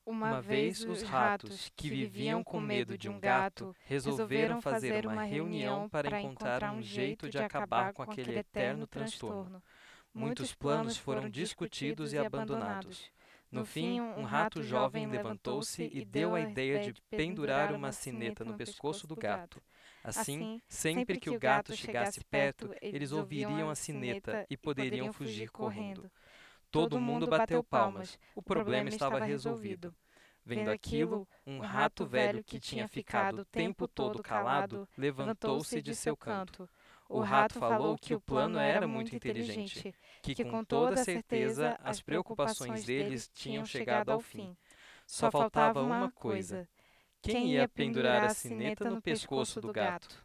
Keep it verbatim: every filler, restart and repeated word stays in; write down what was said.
Uma vez os ratos, que viviam com medo de um gato, resolveram fazer uma reunião para encontrar um jeito de acabar com aquele eterno transtorno. Muitos planos foram discutidos e abandonados. No fim, um rato jovem levantou-se e deu a ideia de pendurar uma sineta no pescoço do gato. Assim, sempre que o gato chegasse perto, eles ouviriam a sineta e poderiam fugir correndo. Todo mundo bateu palmas. O problema estava resolvido. Vendo aquilo, um rato velho que tinha ficado o tempo todo calado levantou-se de seu canto. O rato falou que o plano era muito inteligente, que com toda certeza as preocupações deles tinham chegado ao fim. Só faltava uma coisa: quem ia pendurar a sineta no pescoço do gato?